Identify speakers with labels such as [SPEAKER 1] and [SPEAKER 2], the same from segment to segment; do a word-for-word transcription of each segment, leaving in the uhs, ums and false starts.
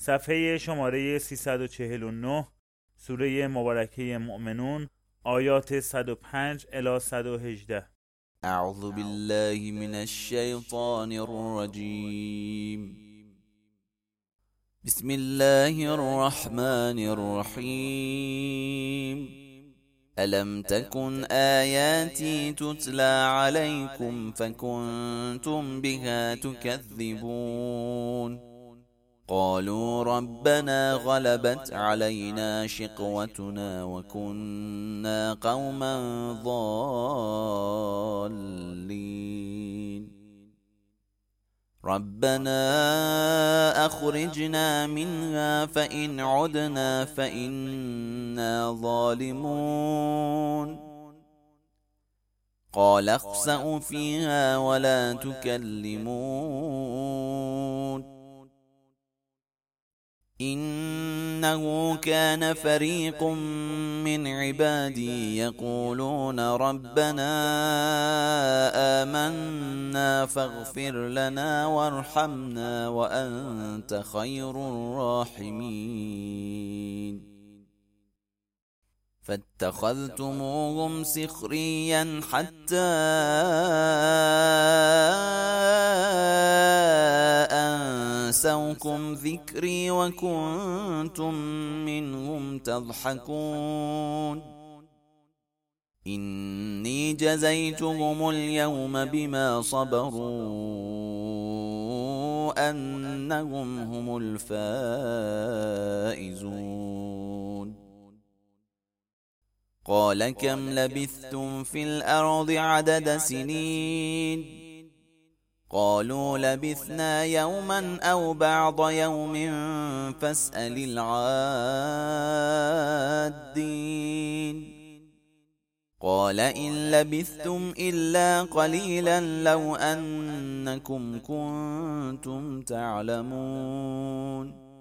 [SPEAKER 1] صفحه شماره سیصد و چهل و نه، سوره مبارکه مؤمنون، آیات صد و پنج الی صد و هجده.
[SPEAKER 2] اعوذ بالله من الشیطان الرجیم. بسم الله الرحمن الرحیم. ألم تكن آياتي تتلى عليكم فكنتم بها تكذبون. قالوا ربنا غلبت علينا شقوتنا وكنا قوما ضالين. ربنا أخرجنا منها فإن عدنا فإنا ظالمون. قال اخسئوا فيها ولا تكلمون. إنه كان فريق من عبادي يقولون ربنا آمنا فاغفر لنا وارحمنا وأنت خير الراحمين. فاتخذتموهم سخريا حتى أنسوكم ذكري وكنتم منهم تضحكون. إني جزيتهم اليوم بما صبروا أنهم هم الفائزون. قال كم لبثتم في الأرض عدد سنين؟ قالوا لبثنا يوما أو بعض يوم فاسأل العادين. قال إن لبثتم إلا قليلا لو أنكم كنتم تعلمون.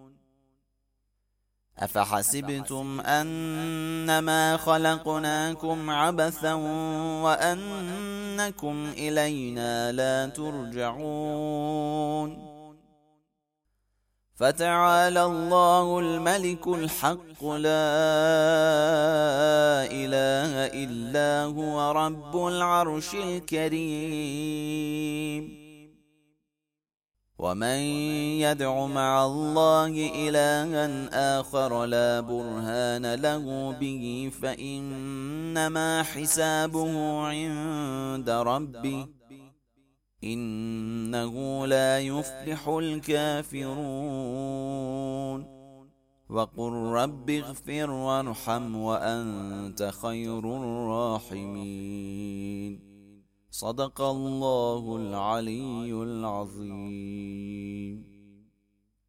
[SPEAKER 2] أفحسبتم أنما خلقناكم عبثا وأنكم إلينا لا ترجعون. فتعالى الله الملك الحق لا إله إلا هو رب العرش الكريم. ومن يدع مع الله إلها آخر لا برهان له به فإنما حسابه عند ربه إنه لا يفلح الكافرون. وقل رب اغفر وارحم وأنت خير الراحمين. صدق الله العلي العظيم.